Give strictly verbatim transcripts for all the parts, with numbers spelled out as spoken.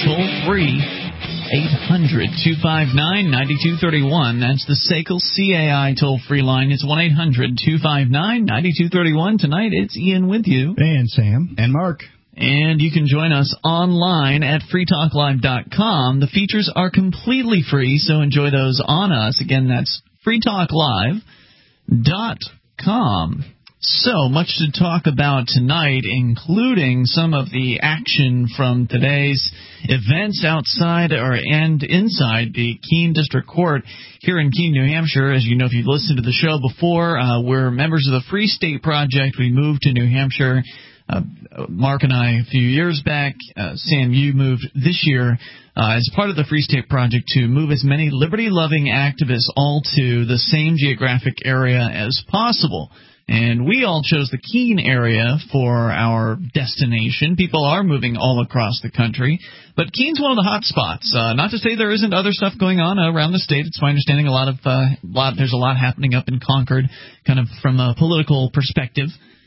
toll-free, eight hundred, two five nine, nine two three one. That's the S A C L C A I toll-free line. It's one eight hundred, two five nine, nine two three one. Tonight, it's Ian with you. And Sam. And Mark. And you can join us online at free talk live dot com. The features are completely free, so enjoy those on us. Again, that's free talk live dot com. So much to talk about tonight, including some of the action from today's events outside or and inside the Keene District Court here in Keene, New Hampshire. As you know, if you've listened to the show before, uh, we're members of the Free State Project. We moved to New Hampshire. Uh, Mark and I a few years back. Uh, Sam, you moved this year uh, as part of the Free State Project to move as many liberty-loving activists all to the same geographic area as possible. And we all chose the Keene area for our destination. People are moving all across the country. But Keene's one of the hot spots. Uh, not to say there isn't other stuff going on around the state. It's my understanding a lot of uh, lot, there's a lot happening up in Concord, kind of from a political perspective.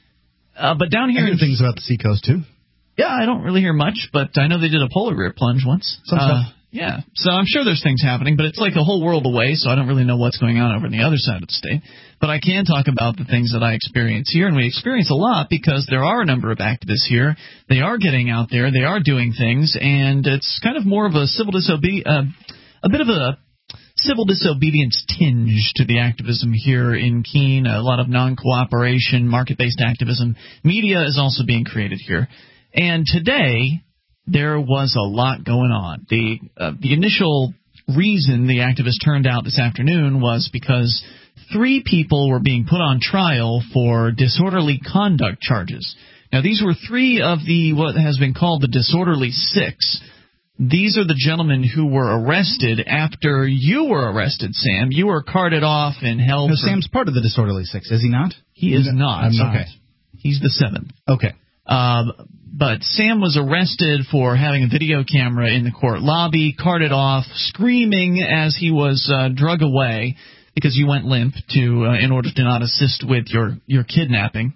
Uh, but down here... I hear things about the Seacoast, too. Yeah, I don't really hear much, but I know they did a polar bear plunge once. Some uh, stuff. Yeah, so I'm sure there's things happening, but it's like a whole world away, so I don't really know what's going on over on the other side of the state. But I can talk about the things that I experience here, and we experience a lot because there are a number of activists here. They are getting out there, they are doing things, and it's kind of more of a civil disobedience, uh, a bit of a civil disobedience tinge to the activism here in Keene, a lot of non-cooperation, market-based activism. Media is also being created here. And today, there was a lot going on. The uh, the initial reason the activists turned out this afternoon was because three people were being put on trial for disorderly conduct charges. Now, these were three of the what has been called the Disorderly Six. These are the gentlemen who were arrested after you were arrested, Sam. You were carted off and held. No, for... Sam's part of the Disorderly Six, is he not? He is not. I'm not. Okay. He's the seventh. Okay. Um, but Sam was arrested for having a video camera in the court lobby, carted off, screaming as he was uh, drug away because you went limp to uh, in order to not assist with your, your kidnapping.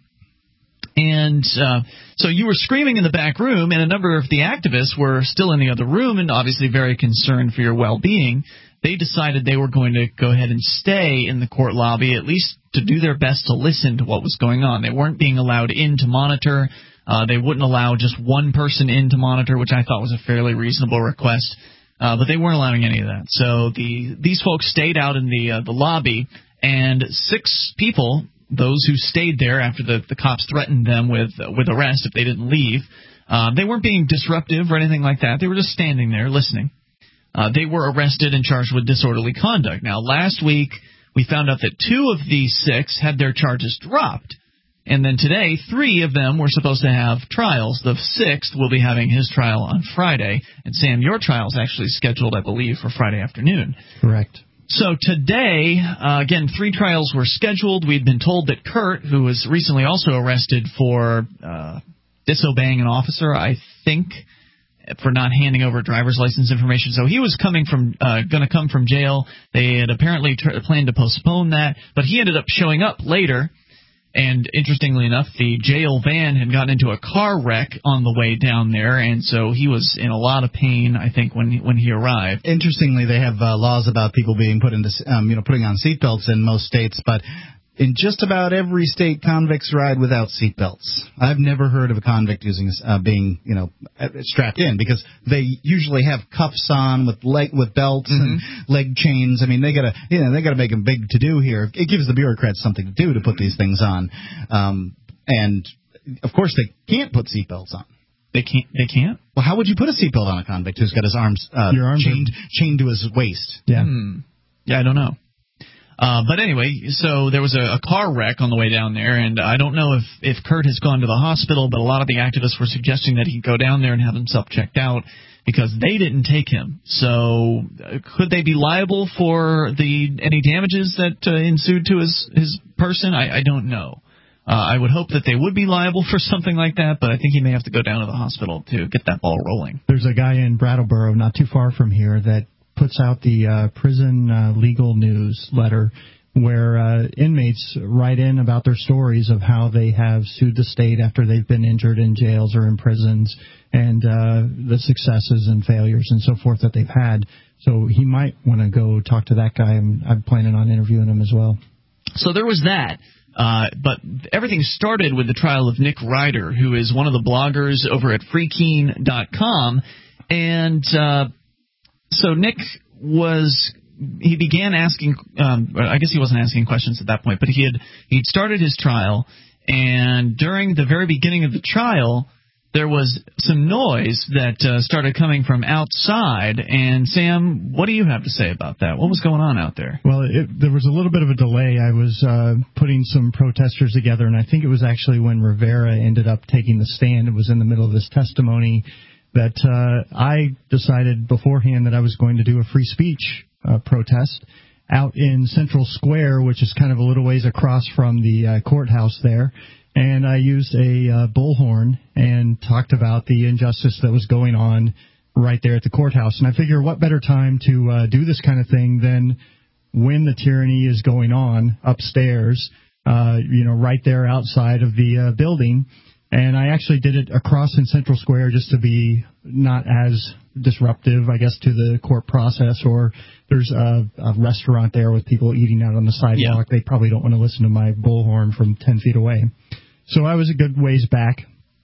And uh, so you were screaming in the back room, and a number of the activists were still in the other room and obviously very concerned for your well-being. They decided they were going to go ahead and stay in the court lobby, at least to do their best to listen to what was going on. They weren't being allowed in to monitor. Uh, they wouldn't allow just one person in to monitor, which I thought was a fairly reasonable request. Uh, but they weren't allowing any of that. So the these folks stayed out in the uh, the lobby, and six people, those who stayed there after the, the cops threatened them with uh, with arrest if they didn't leave, uh, they weren't being disruptive or anything like that. They were just standing there listening. Uh, they were arrested and charged with disorderly conduct. Now, last week, we found out that two of these six had their charges dropped. And then today, three of them were supposed to have trials. The sixth will be having his trial on Friday. And, Sam, your trial is actually scheduled, I believe, for Friday afternoon. Correct. So today, uh, again, three trials were scheduled. We'd been told that Kurt, who was recently also arrested for uh, disobeying an officer, I think, for not handing over driver's license information. So he was coming from, uh, going to come from jail. They had apparently tr- planned to postpone that, but he ended up showing up later. And interestingly enough, the jail van had gotten into a car wreck on the way down there, and so he was in a lot of pain, I think, when he, when he arrived. Interestingly, they have uh, laws about people being put into, um, you know, putting on seatbelts in most states, but in just about every state, convicts ride without seatbelts. I've never heard of a convict using uh, being, you know, strapped in because they usually have cuffs on with leg with belts mm-hmm. and leg chains. I mean, they gotta, you know, they gotta make a big to do here. It gives the bureaucrats something to do to put these things on, um, and of course they can't put seatbelts on. They can't. They can't. Well, how would you put a seatbelt on a convict who's got his arms, uh, arms chained are... chained to his waist? Yeah. Hmm. Yeah, I don't know. Uh, but anyway, so there was a, a car wreck on the way down there, and I don't know if, if Kurt has gone to the hospital, but a lot of the activists were suggesting that he go down there and have himself checked out because they didn't take him. So uh, could they be liable for the any damages that uh, ensued to his, his person? I, I don't know. Uh, I would hope that they would be liable for something like that, but I think he may have to go down to the hospital to get that ball rolling. There's a guy in Brattleboro, not too far from here, that puts out the uh, prison uh, legal newsletter where uh, inmates write in about their stories of how they have sued the state after they've been injured in jails or in prisons, and uh, the successes and failures and so forth that they've had. So he might want to go talk to that guy. I'm, I'm planning on interviewing him as well. So there was that. Uh, but everything started with the trial of Nick Ryder, who is one of the bloggers over at free keene dot com. And uh, so Nick was, he began asking, um, I guess he wasn't asking questions at that point, but he had he'd started his trial. And during the very beginning of the trial, there was some noise that uh, started coming from outside. And, Sam, what do you have to say about that? What was going on out there? Well, it, there was a little bit of a delay. I was uh, putting some protesters together, and I think it was actually when Rivera ended up taking the stand. It was in the middle of his testimony that uh, I decided beforehand that I was going to do a free speech uh, protest out in Central Square, which is kind of a little ways across from the uh, courthouse there. And I used a uh, bullhorn and talked about the injustice that was going on right there at the courthouse. And I figure what better time to uh, do this kind of thing than when the tyranny is going on upstairs, uh, you know, right there outside of the uh, building. And I actually did it across in Central Square just to be not as disruptive, I guess, to the court process. Or there's a, a restaurant there with people eating out on the sidewalk. Yeah. They probably don't want to listen to my bullhorn from ten feet away. So I was a good ways back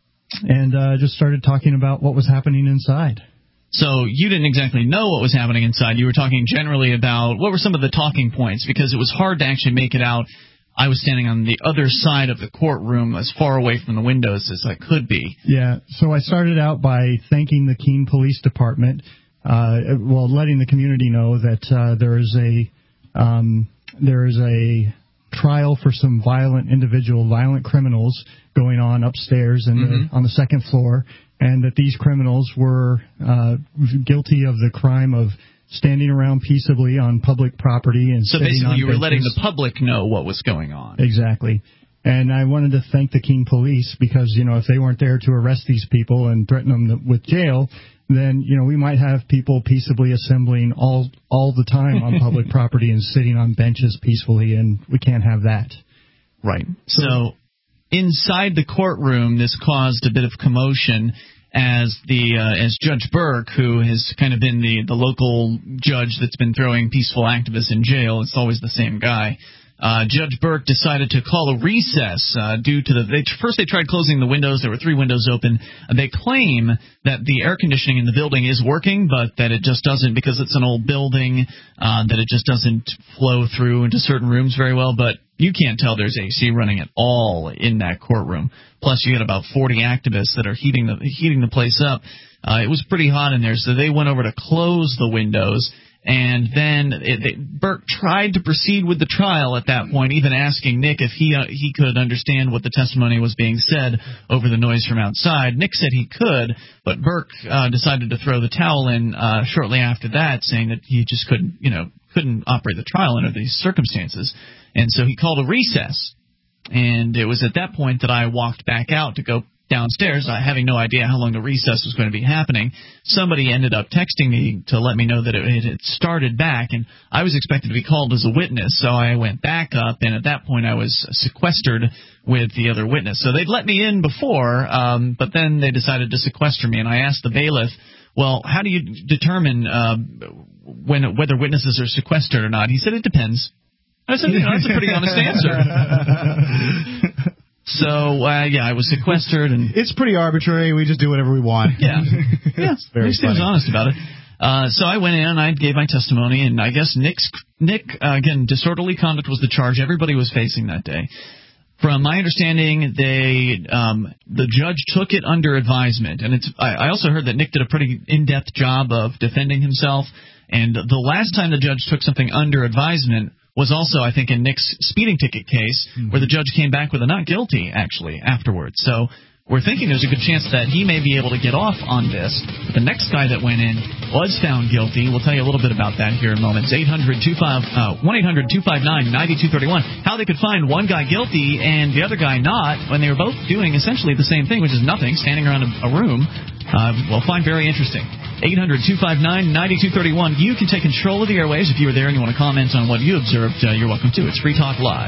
and uh, just started talking about what was happening inside. So you didn't exactly know what was happening inside. You were talking generally about what were some of the talking points, because it was hard to actually make it out. I was standing on the other side of the courtroom, as far away from the windows as I could be. Yeah, so I started out by thanking the Keene Police Department, uh, well, letting the community know that uh, there is a um, there is a trial for some violent individual, violent criminals going on upstairs in mm-hmm. the, on the second floor, and that these criminals were uh, guilty of the crime of standing around peaceably on public property and so sitting basically on you were benches. Letting the public know what was going on. Exactly. And I wanted to thank the Keene Police because, you know, if they weren't there to arrest these people and threaten them with jail, then, you know, we might have people peaceably assembling all all the time on public property and sitting on benches peacefully, and we can't have that. Right. So, so inside the courtroom, this caused a bit of commotion as the uh, as Judge Burke, who has kind of been the, the local judge that's been throwing peaceful activists in jail. It's always the same guy. Uh, Judge Burke decided to call a recess uh, due to the they, first they tried closing the windows. There were three windows open. They claim that the air conditioning in the building is working, but that it just doesn't, because it's an old building, uh, that it just doesn't flow through into certain rooms very well. But you can't tell there's A C running at all in that courtroom. Plus, you got about forty activists that are heating the heating the place up. Uh, it was pretty hot in there, so they went over to close the windows. And then it, they, Burke tried to proceed with the trial at that point, even asking Nick if he uh, he could understand what the testimony was being said over the noise from outside. Nick said he could, but Burke uh, decided to throw the towel in uh, shortly after that, saying that he just couldn't, you know, couldn't operate the trial under these circumstances. And so he called a recess. And it was at that point that I walked back out to go downstairs, uh, having no idea how long the recess was going to be happening. Somebody ended up texting me to let me know that it, it had started back, and I was expected to be called as a witness, so I went back up, and at that point I was sequestered with the other witness. So they'd let me in before, um, but then they decided to sequester me, and I asked the bailiff, well, how do you determine uh, when whether witnesses are sequestered or not? He said it depends. I said, you know, that's a pretty honest answer. So, uh, yeah, I was sequestered. And it's pretty arbitrary. We just do whatever we want. Yeah. Yeah, it's very he was honest about it. Uh, so I went in, I gave my testimony, and I guess Nick's, Nick, uh, again, disorderly conduct was the charge everybody was facing that day. From my understanding, they um, the judge took it under advisement. And it's. I, I also heard that Nick did a pretty in-depth job of defending himself. And the last time the judge took something under advisement was also, I think, in Nick's speeding ticket case, mm-hmm. where the judge came back with a not guilty, actually, afterwards. So we're thinking there's a good chance that he may be able to get off on this. But the next guy that went in was found guilty. We'll tell you a little bit about that here in moments. eight hundred two five one eight hundred two five nine nine two three one. How they could find one guy guilty and the other guy not when they were both doing essentially the same thing, which is nothing, standing around a, a room. uh, will find very interesting. eight hundred, two five nine, nine two three one. You can take control of the airwaves. If you were there and you want to comment on what you observed, uh, you're welcome to. It's Free Talk Live.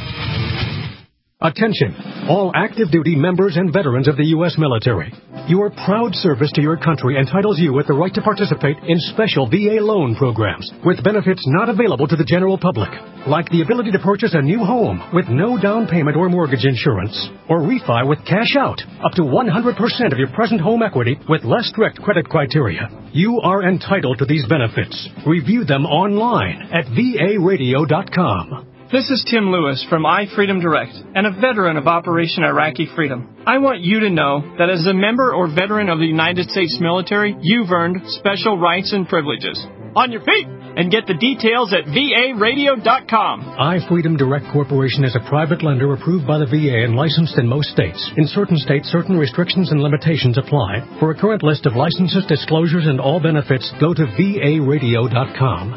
Attention, all active duty members and veterans of the U S military. Your proud service to your country entitles you with the right to participate in special V A loan programs with benefits not available to the general public, like the ability to purchase a new home with no down payment or mortgage insurance, or refi with cash out up to one hundred percent of your present home equity with less strict credit criteria. You are entitled to these benefits. Review them online at V A radio dot com. This is Tim Lewis from iFreedom Direct and a veteran of Operation Iraqi Freedom. I want you to know that as a member or veteran of the United States military, you've earned special rights and privileges. On your feet! And get the details at V A radio dot com. iFreedom Direct Corporation is a private lender approved by the V A and licensed in most states. In certain states, certain restrictions and limitations apply. For a current list of licenses, disclosures, and all benefits, go to V A radio dot com.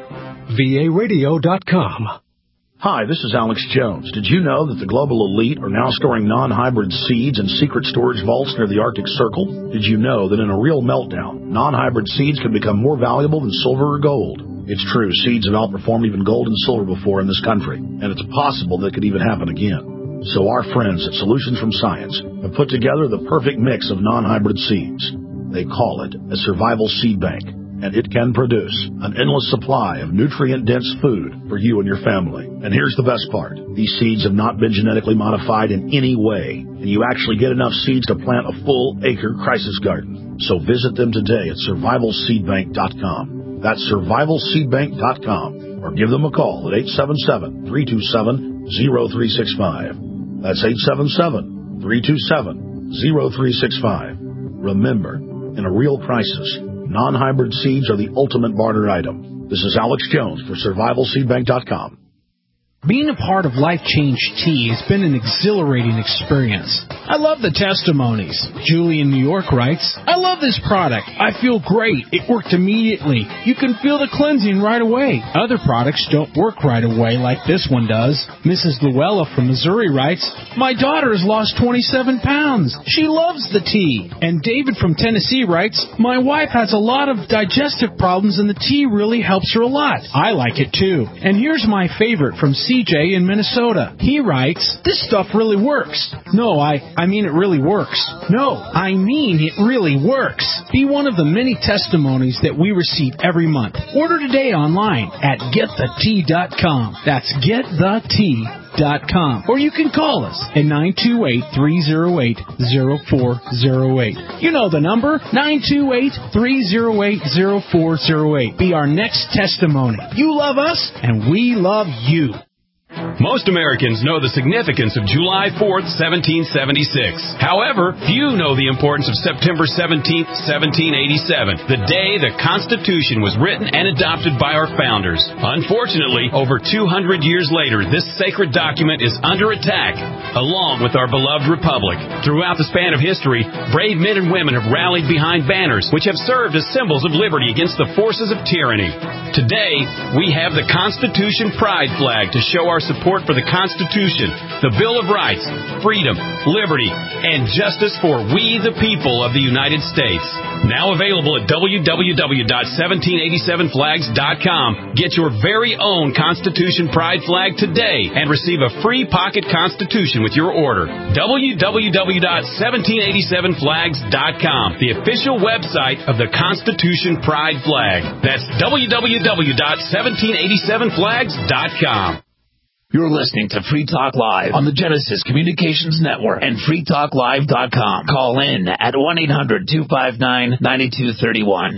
V A radio dot com. Hi, this is Alex Jones. Did you know that the global elite are now storing non-hybrid seeds in secret storage vaults near the Arctic Circle? Did you know that in a real meltdown, non-hybrid seeds can become more valuable than silver or gold? It's true, seeds have outperformed even gold and silver before in this country, and it's possible that could even happen again. So our friends at Solutions from Science have put together the perfect mix of non-hybrid seeds. They call it a survival seed bank, and it can produce an endless supply of nutrient-dense food for you and your family. And here's the best part. These seeds have not been genetically modified in any way, and you actually get enough seeds to plant a full-acre crisis garden. So visit them today at survival seed bank dot com. That's survival seed bank dot com, or give them a call at eight seven seven, three two seven, zero three six five. That's eight seven seven, three two seven, zero three six five. Remember, in a real crisis, non-hybrid seeds are the ultimate barter item. This is Alex Jones for survival seed bank dot com. Being a part of Life Change Tea has been an exhilarating experience. I love the testimonies. Julie in New York writes, I love this product. I feel great. It worked immediately. You can feel the cleansing right away. Other products don't work right away like this one does. Missus Luella from Missouri writes, my daughter has lost twenty-seven pounds. She loves the tea. And David from Tennessee writes, my wife has a lot of digestive problems and the tea really helps her a lot. I like it too. And here's my favorite from C J in Minnesota. He writes, this stuff really works. No, I, I mean it really works. No, I mean it really works. Be one of the many testimonies that we receive every month. Order today online at get the tea dot com. That's get the tea dot com. Or you can call us at nine two eight, three oh eight, oh four oh eight. You know the number, nine two eight, three oh eight, oh four oh eight. Be our next testimony. You love us, and we love you. Most Americans know the significance of July fourth, seventeen seventy-six. However, few know the importance of September seventeenth, seventeen eighty-seven, the day the Constitution was written and adopted by our founders. Unfortunately, over two hundred years later, this sacred document is under attack, along with our beloved republic. Throughout the span of history, brave men and women have rallied behind banners which have served as symbols of liberty against the forces of tyranny. Today, we have the Constitution Pride flag to show our support for the Constitution, the Bill of Rights, freedom, liberty, and justice for we the people of the United States. Now available at w w w dot seventeen eighty-seven flags dot com. Get your very own Constitution Pride flag today and receive a free pocket Constitution with your order. w w w dot seventeen eighty-seven flags dot com, the official website of the Constitution Pride flag. That's w w w dot seventeen eighty-seven flags dot com. You're listening to Free Talk Live on the Genesis Communications Network and free talk live dot com. Call in at one eight hundred, two five nine, nine two three one.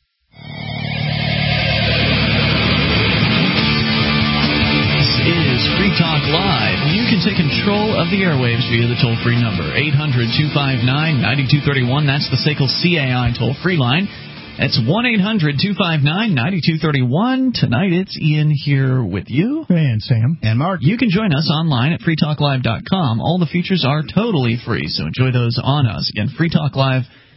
This is Free Talk Live. You can take control of the airwaves via the toll-free number, eight hundred, two five nine, nine two three one. That's the S A C L C A I toll-free line. That's one eight hundred, two five nine, nine two three one. Tonight it's Ian here with you. And Sam. And Mark. You can join us online at free talk live dot com. All the features are totally free, so enjoy those on us. Again, free talk live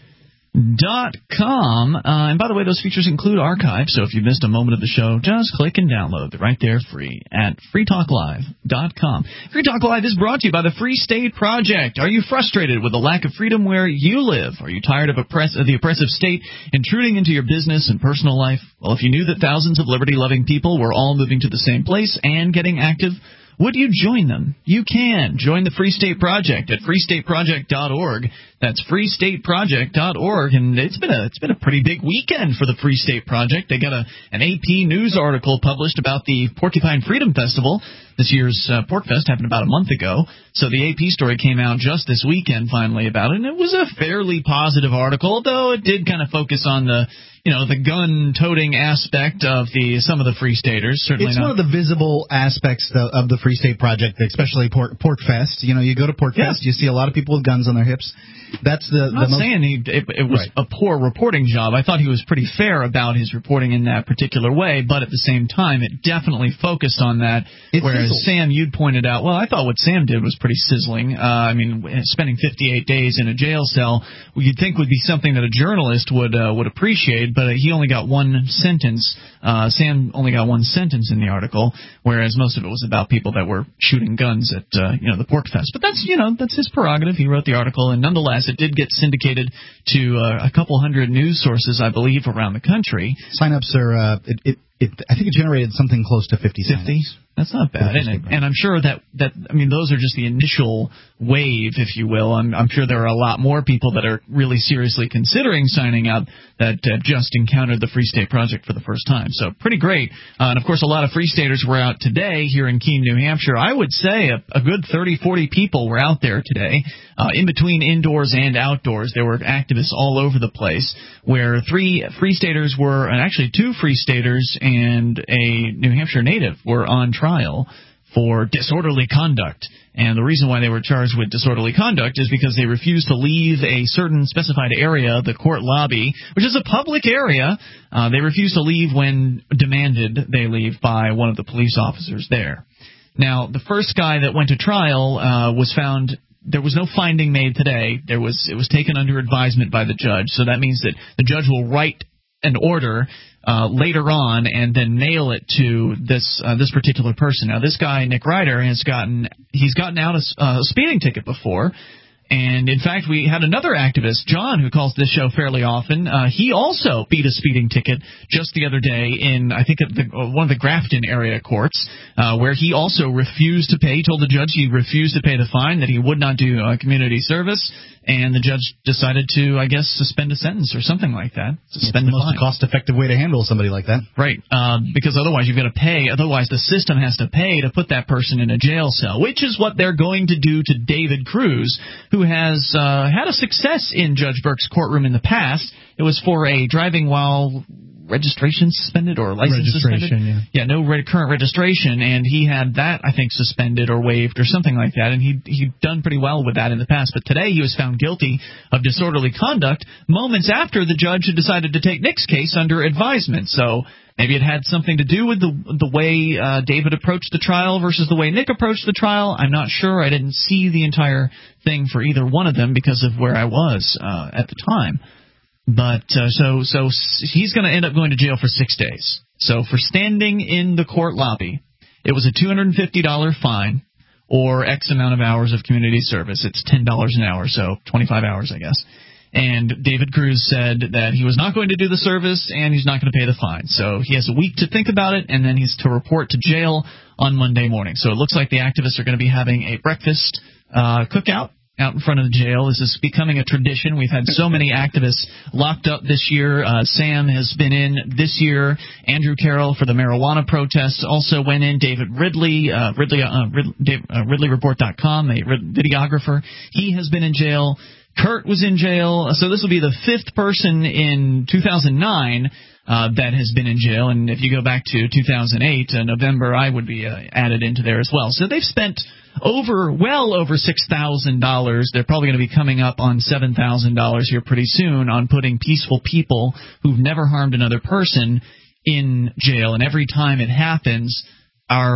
Dot com. Uh, and by the way, those features include archives, so if you missed a moment of the show, just click and download. They're right there free at free talk live dot com. Free Talk Live is brought to you by the Free State Project. Are you frustrated with the lack of freedom where you live? Are you tired of, oppress- of the oppressive state intruding into your business and personal life? Well, if you knew that thousands of liberty-loving people were all moving to the same place and getting active, would you join them? You can. Join the Free State Project at free state project dot org. That's free state project dot org. And it's been a it's been a pretty big weekend for the Free State Project. They got a an A P News article published about the Porcupine Freedom Festival. This year's uh, Pork Fest happened about a month ago. So the A P story came out just this weekend finally about it. And it was a fairly positive article, though it did kind of focus on the you know, the gun-toting aspect of the some of the Free Staters. Certainly it's not. one of the visible aspects though, of the Free State Project, especially Pork, Pork Fest. You know, you go to Pork yeah. Fest, you see a lot of people with guns on their hips. That's the. I'm not the most, saying he, it, it was right. a poor reporting job. I thought he was pretty fair about his reporting in that particular way, but at the same time, it definitely focused on that. It whereas sizzled. Sam, you'd pointed out, well, I thought what Sam did was pretty sizzling. Uh, I mean, spending fifty-eight days in a jail cell, you'd think would be something that a journalist would uh, would appreciate, but he only got one sentence. Uh, Sam only got one sentence in the article, whereas most of it was about people that were shooting guns at uh, you know the Pork Fest. But that's you know that's his prerogative. He wrote the article, and nonetheless, it did get syndicated to uh, a couple hundred news sources, I believe, around the country. Sign-ups are uh, it, it, it. I think it generated something close to fifty. fifty. That's not bad, and, it, and I'm sure that, that I mean those are just the initial wave, if you will. I'm, I'm sure there are a lot more people that are really seriously considering signing up that uh, just encountered the Free State Project for the first time. So pretty great. Uh, and of course, a lot of Free Staters were out today here in Keene, New Hampshire. I would say a, a good thirty, forty people were out there today, uh, in between indoors and outdoors. There were activists all over the place, where three Free Staters were, and actually two Free Staters and a New Hampshire native were on trial. trial for disorderly conduct. And the reason why they were charged with disorderly conduct is because they refused to leave a certain specified area, the court lobby, which is a public area. Uh, they refused to leave when demanded they leave by one of the police officers there. Now, the first guy that went to trial uh, was found... There was no finding made today. There was it was taken under advisement by the judge. So that means that the judge will write an order uh, later on and then nail it to this uh, this particular person. Now, this guy, Nick Ryder, has gotten he's gotten out a, a speeding ticket before. And, in fact, we had another activist, John, who calls this show fairly often. Uh, he also beat a speeding ticket just the other day in, I think, the, one of the Grafton area courts, uh, where he also refused to pay. He told the judge he refused to pay the fine, that he would not do uh, community service. And the judge decided to, I guess, suspend a sentence or something like that. Suspend it's the, the most fine. cost-effective way to handle somebody like that. Right, uh, because otherwise you've got to pay. Otherwise the system has to pay to put that person in a jail cell, which is what they're going to do to David Cruz, who has uh, had a success in Judge Burke's courtroom in the past. It was for a driving while registration suspended or license suspended. Yeah, yeah no re- current registration, and he had that, I think, suspended or waived or something like that, and he he'd done pretty well with that in the past. But today he was found guilty of disorderly conduct moments after the judge had decided to take Nick's case under advisement. So maybe it had something to do with the the way uh, David approached the trial versus the way Nick approached the trial. I'm not sure. I didn't see the entire thing for either one of them because of where I was uh, at the time. But uh, so so he's going to end up going to jail for six days. So for standing in the court lobby, it was a two hundred fifty dollars fine or X amount of hours of community service. It's ten dollars an hour, so twenty-five hours, I guess. And David Cruz said that he was not going to do the service and he's not going to pay the fine. So he has a week to think about it, and then he's to report to jail on Monday morning. So it looks like the activists are going to be having a breakfast uh, cookout out in front of the jail. This is becoming a tradition. We've had so many activists locked up this year. Uh, Sam has been in this year. Andrew Carroll for the marijuana protests also went in. David Ridley, uh, Ridley, uh, Rid- uh, Ridley Report dot com, a videographer, he has been in jail. Kurt was in jail. So this will be the fifth person in two thousand nine uh, that has been in jail. And if you go back to two thousand eight, uh, November, I would be uh, added into there as well. So they've spent over, well over six thousand dollars. They're probably going to be coming up on seven thousand dollars here pretty soon on putting peaceful people who've never harmed another person in jail. And every time it happens, our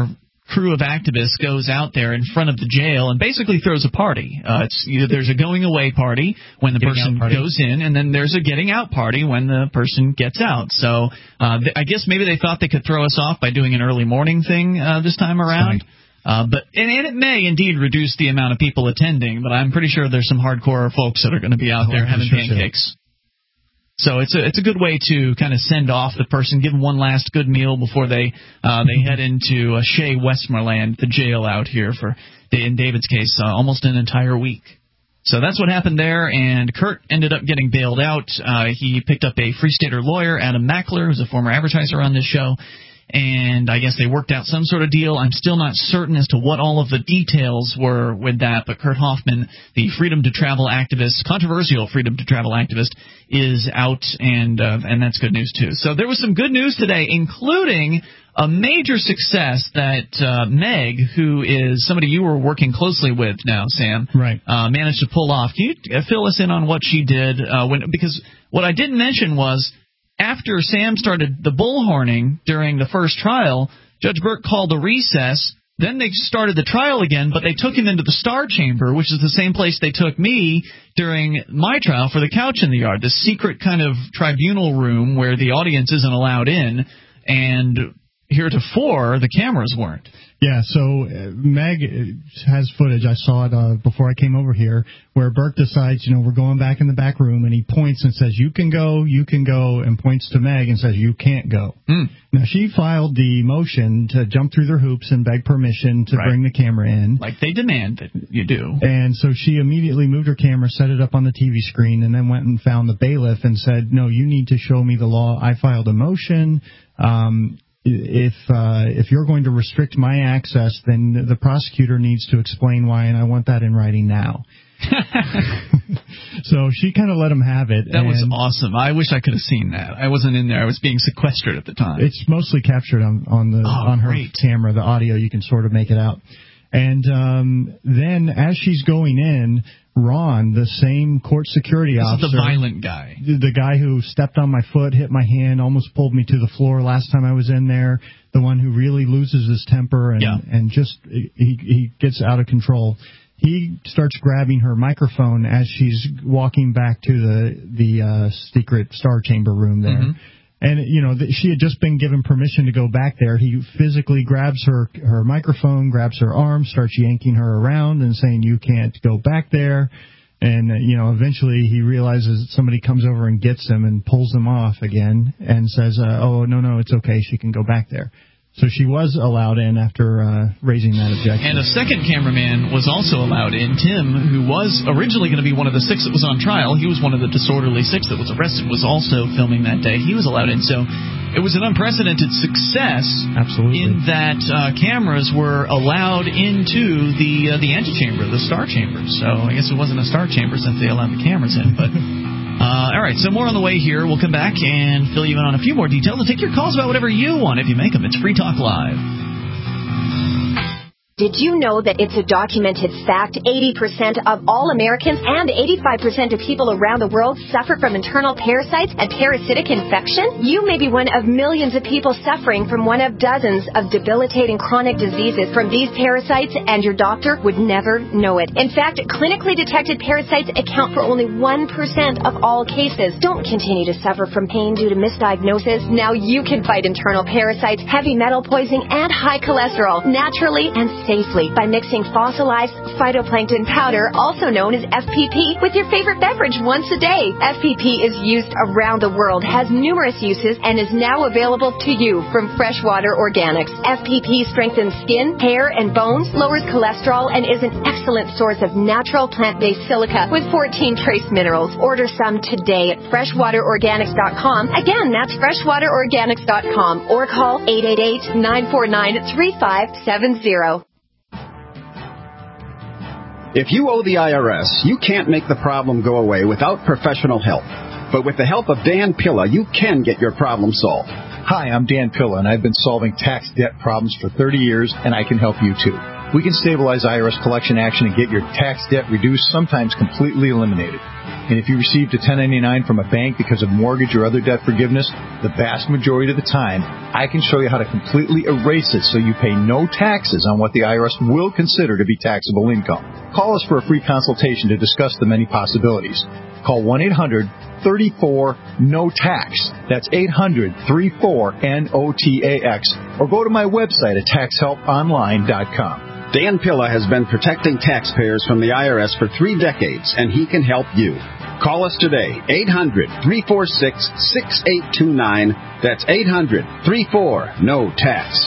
crew of activists goes out there in front of the jail and basically throws a party. Uh, it's you know, there's a going away party when the getting person goes in, and then there's a getting out party when the person gets out. So uh, th- I guess maybe they thought they could throw us off by doing an early morning thing uh, this time around. Uh, but and, and it may indeed reduce the amount of people attending, but I'm pretty sure there's some hardcore folks that are going to be out oh, there having sure pancakes. So it's a it's a good way to kind of send off the person, give them one last good meal before they uh, they head into uh, Shea Westmoreland, the jail out here for, in David's case, uh, almost an entire week. So that's what happened there, and Kurt ended up getting bailed out. Uh, he picked up a Free Stater lawyer, Adam Mackler, who's a former advertiser on this show, and I guess they worked out some sort of deal. I'm still not certain as to what all of the details were with that, but Kurt Hoffman, the freedom to travel activist, controversial freedom to travel activist, is out, and uh, and that's good news too. So there was some good news today, including a major success that uh, Meg, who is somebody you were working closely with now, Sam, right, uh, managed to pull off. Can you fill us in on what she did? Uh, when because what I didn't mention was, after Sam started the bullhorning during the first trial, Judge Burke called a recess. Then they started the trial again, but they took him into the Star Chamber, which is the same place they took me during my trial for the Couch in the Yard, this secret kind of tribunal room where the audience isn't allowed in, and heretofore the cameras weren't. Yeah, so uh, Meg has footage. I saw it uh, before I came over here, where Burke decides, you know, we're going back in the back room, and he points and says, you can go, you can go, and points to Meg and says, you can't go. Mm. Now, she filed the motion to jump through their hoops and beg permission to right. bring the camera in. Like they demand that you do. And so she immediately moved her camera, set it up on the T V screen, and then went and found the bailiff and said, no, you need to show me the law. I filed a motion. Um If uh, if you're going to restrict my access, then the prosecutor needs to explain why, and I want that in writing now. So she kind of let him have it. That was awesome. I wish I could have seen that. I wasn't in there. I was being sequestered at the time. It's mostly captured on on the oh, on her great. camera. The audio, you can sort of make it out. And um, then as she's going in, Ron, the same court security this officer, is the violent guy, the guy who stepped on my foot, hit my hand, almost pulled me to the floor last time I was in there, the one who really loses his temper and, yeah. and just he, he gets out of control. He starts grabbing her microphone as she's walking back to the the uh, secret Star Chamber room there. Mm-hmm. And, you know, she had just been given permission to go back there. He physically grabs her her microphone, grabs her arm, starts yanking her around and saying, you can't go back there. And, uh, you know, eventually he realizes somebody comes over and gets him and pulls him off again and says, uh, oh, no, no, it's okay. She can go back there. So she was allowed in after uh, raising that objection. And a second cameraman was also allowed in. Tim, who was originally going to be one of the six that was on trial, he was one of the disorderly six that was arrested, was also filming that day. He was allowed in. So it was an unprecedented success. Absolutely. In that uh, cameras were allowed into the uh, the antechamber, the Star Chamber. So I guess it wasn't a Star Chamber since they allowed the cameras in, but... Uh, all right, so more on the way here. We'll come back and fill you in on a few more details and take your calls about whatever you want if you make them. It's Free Talk Live. Did you know that it's a documented fact eighty percent of all Americans and eighty-five percent of people around the world suffer from internal parasites and parasitic infection? You may be one of millions of people suffering from one of dozens of debilitating chronic diseases from these parasites, and your doctor would never know it. In fact, clinically detected parasites account for only one percent of all cases. Don't continue to suffer from pain due to misdiagnosis. Now you can fight internal parasites, heavy metal poisoning, and high cholesterol naturally and safely. Safely by mixing fossilized phytoplankton powder, also known as F P P, with your favorite beverage once a day. F P P is used around the world, has numerous uses, and is now available to you from Freshwater Organics. F P P strengthens skin, hair, and bones, lowers cholesterol, and is an excellent source of natural plant-based silica with fourteen trace minerals. Order some today at freshwater organics dot com. Again, that's freshwater organics dot com, or call eight eight eight, nine four nine, three five seven zero. If you owe the I R S, you can't make the problem go away without professional help. But with the help of Dan Pilla, you can get your problem solved. Hi, I'm Dan Pilla, and I've been solving tax debt problems for thirty years, and I can help you too. we can stabilize I R S collection action and get your tax debt reduced, sometimes completely eliminated. And if you received a ten ninety-nine from a bank because of mortgage or other debt forgiveness, the vast majority of the time, I can show you how to completely erase it so you pay no taxes on what the I R S will consider to be taxable income. Call us for a free consultation to discuss the many possibilities. Call one eight hundred thirty-four N O T A X. That's eight hundred thirty-four N O T A X. Or go to my website at tax help online dot com. Dan Pilla has been protecting taxpayers from the I R S for three decades, and he can help you. Call us today, eight hundred three four six six eight two nine. That's eight hundred thirty-four N O T A X.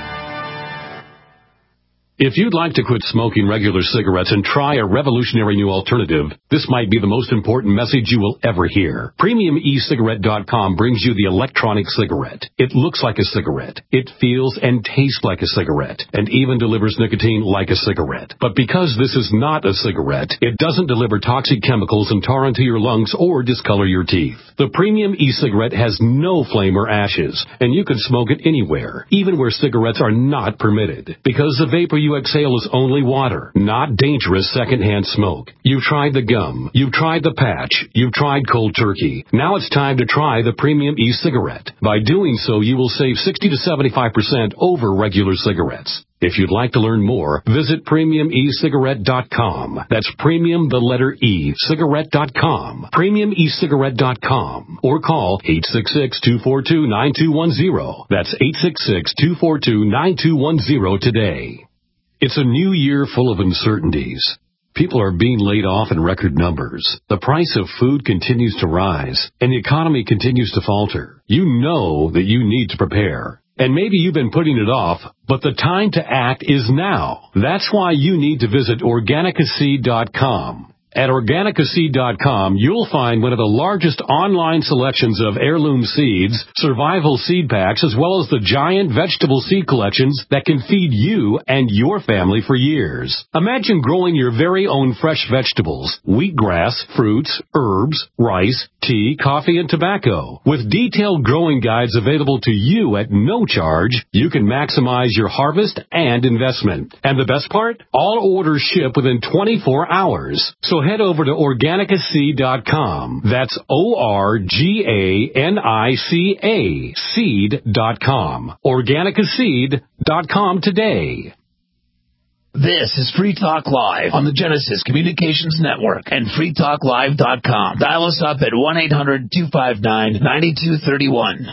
If you'd like to quit smoking regular cigarettes and try a revolutionary new alternative, this might be the most important message you will ever hear. Premium E Cigarette dot com brings you the electronic cigarette. It looks like a cigarette. It feels and tastes like a cigarette, and even delivers nicotine like a cigarette. But because this is not a cigarette, it doesn't deliver toxic chemicals and tar into your lungs or discolor your teeth. The Premium E-Cigarette has no flame or ashes, and you can smoke it anywhere, even where cigarettes are not permitted, because the vapor you exhale is only water, not dangerous secondhand smoke. You've tried the gum, you've tried the patch, you've tried cold turkey. Now it's time to try the Premium E-Cigarette. By doing so, you will save sixty to seventy-five percent over regular cigarettes. If you'd like to learn more, visit premium e cigarette dot com. That's premium, the letter E, cigarette dot com. premium e cigarette dot com. Or call eight six six, two four two, nine two one zero. That's eight six six, two four two, nine two one zero today. It's a new year full of uncertainties. People are being laid off in record numbers. The price of food continues to rise, and the economy continues to falter. You know that you need to prepare. And maybe you've been putting it off, but the time to act is now. That's why you need to visit organica seed dot com. At organica seed dot com, you'll find one of the largest online selections of heirloom seeds, survival seed packs, as well as the giant vegetable seed collections that can feed you and your family for years. Imagine growing your very own fresh vegetables, wheatgrass, fruits, herbs, rice, tea, coffee, and tobacco. With detailed growing guides available to you at no charge, you can maximize your harvest and investment. And the best part? All orders ship within twenty-four hours. So head over to organica seed dot com. That's O R G A N I C A, seed dot com. organica seed dot com today. This is Free Talk Live on the Genesis Communications Network and free talk live dot com. Dial us up at one eight hundred two five nine nine two three one.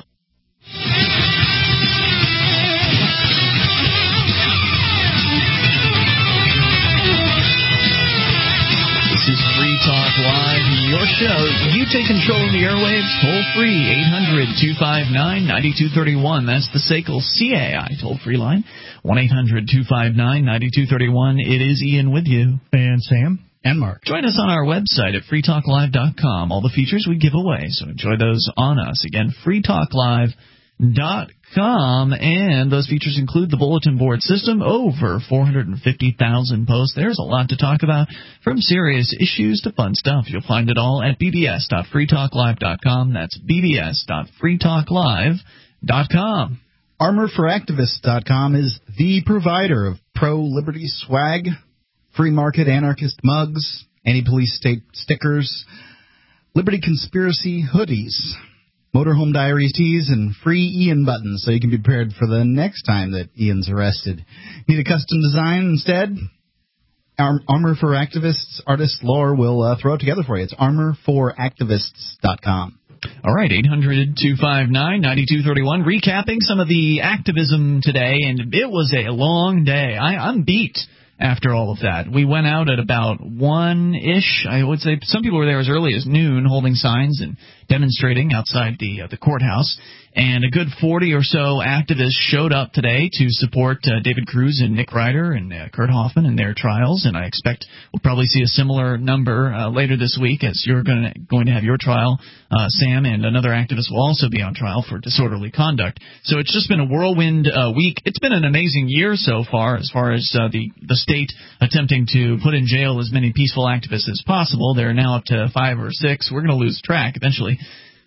This is Free Talk Live, your show. You take control of the airwaves, toll free, eight hundred two five nine nine two three one. That's the S A C L C A I toll-free line, one eight hundred two five nine nine two three one. It is Ian with you. And Sam. And Mark. Join us on our website at free talk live dot com. All the features we give away, so enjoy those on us. Again, free talk live dot com, and those features include the bulletin board system, over four hundred fifty thousand posts. There's a lot to talk about, from serious issues to fun stuff. You'll find it all at b b s dot free talk live dot com. That's b b s dot free talk live dot com. armor for activists dot com is the provider of pro-liberty swag, free market anarchist mugs, anti-police state stickers, liberty conspiracy hoodies, Motorhome Diaries tees, and free Ian buttons, so you can be prepared for the next time that Ian's arrested. Need a custom design instead? Ar- Armor for Activists artist Laura will uh, throw it together for you. It's armor for activists dot com. All right, eight hundred two five nine nine two three one. Recapping some of the activism today, and it was a long day. I, I'm beat after all of that. We went out at about one-ish. I would say some people were there as early as noon holding signs and demonstrating outside the uh, the courthouse. And a good forty or so activists showed up today to support uh, David Cruz and Nick Ryder and uh, Kurt Hoffman in their trials. And I expect we'll probably see a similar number uh, later this week, as you're going to, going to have your trial, uh, Sam, and another activist will also be on trial for disorderly conduct. So it's just been a whirlwind uh, week. It's been an amazing year so far, as far as uh, the, the state attempting to put in jail as many peaceful activists as possible. They're now up to five or six. We're going to lose track eventually.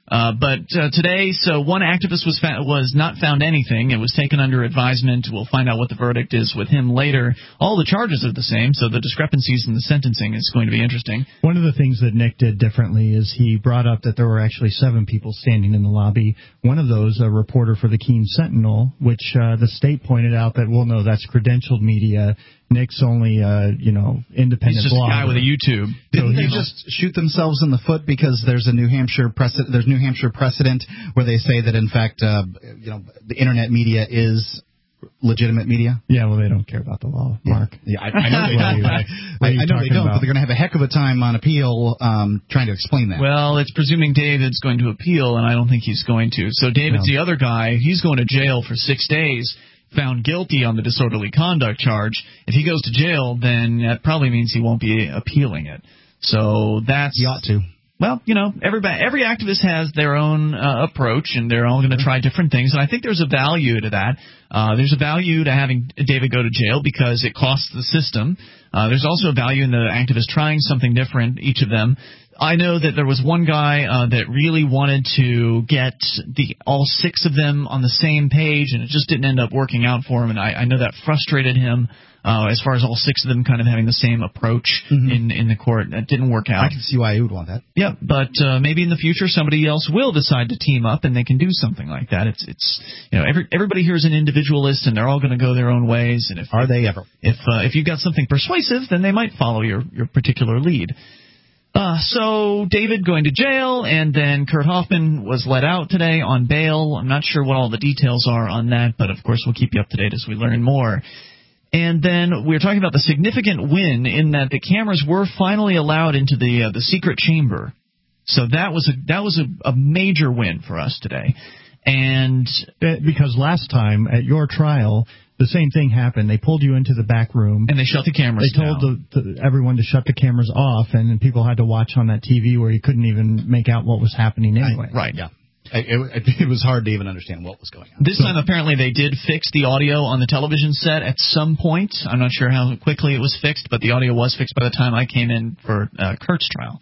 Uh, but uh, today, so one activist was fa- was not found anything. It was taken under advisement. We'll find out what the verdict is with him later. All the charges are the same, so the discrepancies in the sentencing is going to be interesting. One of the things that Nick did differently is he brought up that there were actually seven people standing in the lobby. One of those, a reporter for the Keene Sentinel, which uh, the state pointed out that, well, no, that's credentialed media. Nick's only, uh, you know, independent He's just blogger. a guy with a YouTube. Didn't they just shoot themselves in the foot because there's a New Hampshire precedent? There's New Hampshire precedent where they say that in fact, uh, you know, the internet media is legitimate media. Yeah, well, they don't care about the law, Mark. Yeah, I, I know they don't. I, I, I know they don't, about? But they're going to have a heck of a time on appeal um, trying to explain that. Well, it's presuming David's going to appeal, and I don't think he's going to. So David's no. the other guy. He's going to jail for six days. Found guilty on the disorderly conduct charge. If he goes to jail, then that probably means he won't be appealing it. So that's... He ought to. Well, you know, everybody, every activist has their own uh, approach, and they're all going to try different things, and I think there's a value to that. Uh, there's a value to having David go to jail because it costs the system. Uh, there's also a value in the activists trying something different, each of them. I know that there was one guy uh, that really wanted to get the all six of them on the same page, and it just didn't end up working out for him, and I, I know that frustrated him uh, as far as all six of them kind of having the same approach mm-hmm. in, in the court. That didn't work out. I can see why he would want that. Yeah, but uh, maybe in the future somebody else will decide to team up, and they can do something like that. It's, it's you know, every, everybody here is an individualist, and they're all going to go their own ways. And if Are they ever? If, uh, if you've got something persuasive, then they might follow your, your particular lead. Uh, so David going to jail, and then Kurt Hoffman was let out today on bail. I'm not sure what all the details are on that, but of course we'll keep you up to date as we learn more. And then we were talking about the significant win in that the cameras were finally allowed into the uh, the secret chamber. So that was a that was a, a major win for us today. And because last time at your trial, the same thing happened. They pulled you into the back room. And they shut the cameras They told the, the, everyone to shut the cameras off, and then people had to watch on that T V where you couldn't even make out what was happening anyway. I, right. Yeah. It, it, it was hard to even understand what was going on. This time, apparently, they did fix the audio on the television set at some point. I'm not sure how quickly it was fixed, but the audio was fixed by the time I came in for uh, Kurt's trial.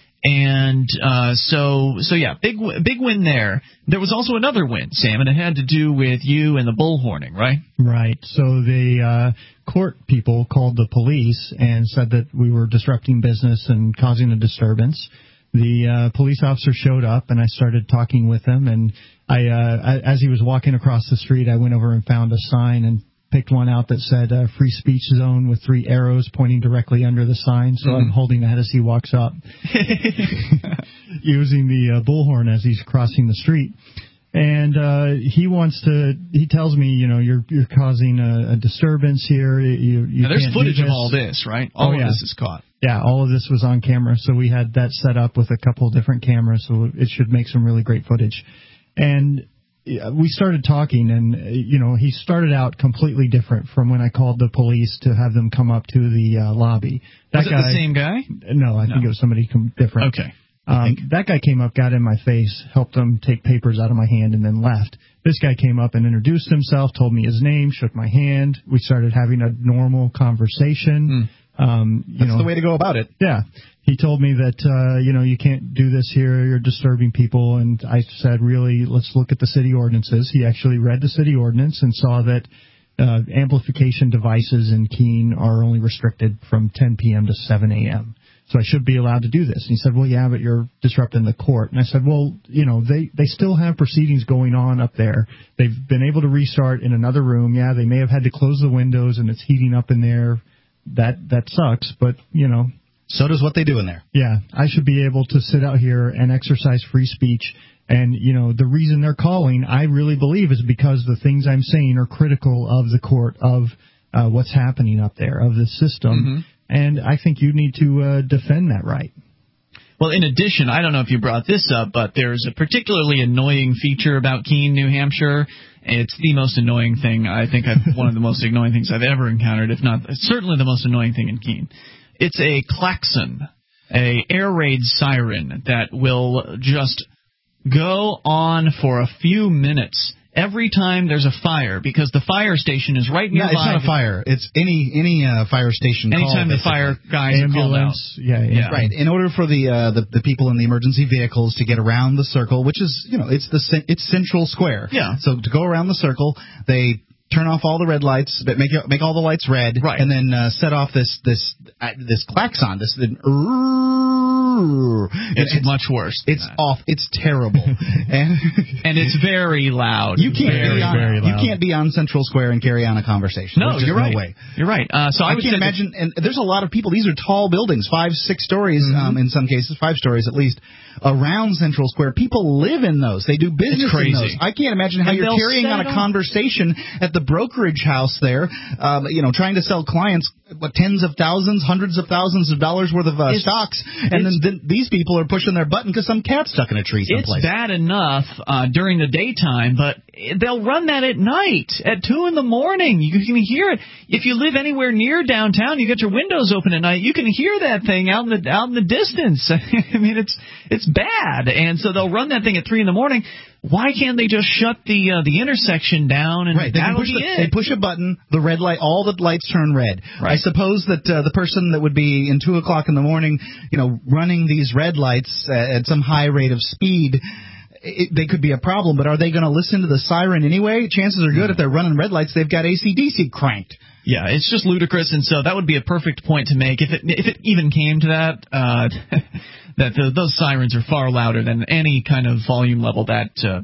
And uh, so, so yeah, big big win there. There was also another win, Sam, and it had to do with you and the bullhorning, right? Right. So the uh, court people called the police and said that we were disrupting business and causing a disturbance. The uh, police officer showed up, and I started talking with him. And I, uh, as he was walking across the street, I went over and found a sign and picked one out that said uh, free speech zone with three arrows pointing directly under the sign. So mm-hmm. I'm holding that as he walks up, using the uh, bullhorn as he's crossing the street. And uh, he wants to. He tells me, you know, you're you're causing a, a disturbance here. You, you now, there's can't footage do this. of all this, right? All oh, of yeah. this is caught. Yeah, all of this was on camera. So we had that set up with a couple of different cameras, so it should make some really great footage. And we started talking, and you know, he started out completely different from when I called the police to have them come up to the uh, lobby. That was it guy, the same guy? No, I no. think it was somebody com- different. Okay. Um, that guy came up, got in my face, helped him take papers out of my hand, and then left. This guy came up and introduced himself, told me his name, shook my hand. We started having a normal conversation. Hmm. Um, you That's know, the way to go about it. Yeah. He told me that, uh, you know, you can't do this here. You're disturbing people. And I said, really, let's look at the city ordinances. He actually read the city ordinance and saw that uh, amplification devices in Keene are only restricted from ten p.m. to seven a.m. So I should be allowed to do this. And he said, well, yeah, but you're disrupting the court. And I said, well, you know, they, they still have proceedings going on up there. They've been able to restart in another room. Yeah, they may have had to close the windows and it's heating up in there. That that sucks, but, you know. So does what they do in there. Yeah, I should be able to sit out here and exercise free speech. And, you know, the reason they're calling, I really believe, is because the things I'm saying are critical of the court, of uh, what's happening up there, of the system. Mm-hmm. And I think you need to uh, defend that right. Well, in addition, I don't know if you brought this up, but there's a particularly annoying feature about Keene, New Hampshire. It's the most annoying thing. I think I've, one of the most annoying things I've ever encountered, if not certainly the most annoying thing in Keene. It's a klaxon, a air raid siren that will just go on for a few minutes every time there's a fire, because the fire station is right No, nearby. it's not a fire. It's any any uh, fire station. Anytime call, the fire guys are called out. Ambulance, yeah, yeah. Right. In order for the, uh, the the people in the emergency vehicles to get around the circle, which is, you know, it's the cen- it's Central Square. Yeah. So to go around the circle, they turn off all the red lights, but make it, make all the lights red, right. and then uh, set off this this uh, this klaxon. This. The, It's, it's much worse. It's off. It's terrible, and and it's very loud. You can't very, be on, very loud. You can't be on Central Square and carry on a conversation. No, There's you're just right. No way. You're right. Uh, so I, I would can't say imagine. And there's a lot of people. These are tall buildings, five, six stories, Mm-hmm. um, in some cases, five stories at least, around Central Square. People live in those. They do business It's crazy. in those. I can't imagine how And you're they'll carrying on a settle. conversation at the brokerage house there. Um, you know, trying to sell clients what tens of thousands, hundreds of thousands of dollars worth of uh, It's- stocks, and then, then these people are pushing their button because some cat stuck in a tree someplace. It's bad enough uh, during the daytime, but they'll run that at night at two in the morning. You can hear it. If you live anywhere near downtown, you got your windows open at night. You can hear that thing out in the out in the distance. I mean, it's it's bad, and so they'll run that thing at three in the morning. Why can't they just shut the uh, the intersection down and right? They, can that'll push be the, it? they push a button, the red light, all the lights turn red. Right. I suppose that uh, the person that would be in two o'clock in the morning, you know, running these red lights uh, at some high rate of speed, it, they could be a problem. But are they going to listen to the siren anyway? Chances are good if they're running red lights, they've got A C D C cranked. Yeah, it's just ludicrous, and so that would be a perfect point to make if it if it even came to that. Uh, that the, those sirens are far louder than any kind of volume level that uh,